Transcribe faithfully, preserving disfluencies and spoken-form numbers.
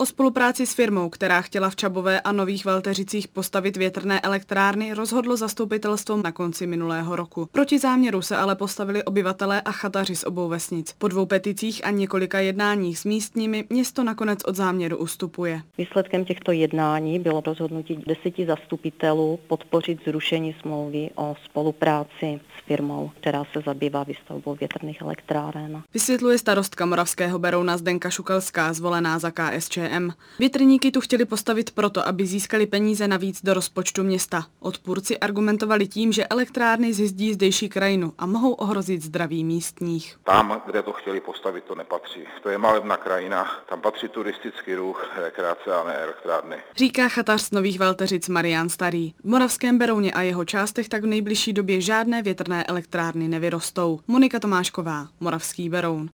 O spolupráci s firmou, která chtěla v Čabové a Nových Velteřicích postavit větrné elektrárny, rozhodlo zastupitelstvo na konci minulého roku. Proti záměru se ale postavili obyvatelé a chataři z obou vesnic. Po dvou peticích a několika jednáních s místními město nakonec od záměru ustupuje. Výsledkem těchto jednání bylo rozhodnutí deseti zastupitelů podpořit zrušení smlouvy o spolupráci s firmou, která se zabývá výstavbou větrných elektráren. Vysvětluje starostka Moravského Berouna Zdenka Šukelská, zvolená za K S Č M. Větrníky tu chtěli postavit proto, aby získali peníze navíc do rozpočtu města. Odpůrci argumentovali tím, že elektrárny zjezdí zdejší krajinu a mohou ohrozit zdraví místních. Tam, kde to chtěli postavit, to nepatří. To je malebná krajina, tam patří turistický ruch, rekreace a ne elektrárny. Říká chatař z Nových Velteřic Marián Starý. V Moravském Berouně a jeho částech tak v nejbližší době žádné větrné elektrárny nevyrostou. Monika Tomášková, Moravský Beroun.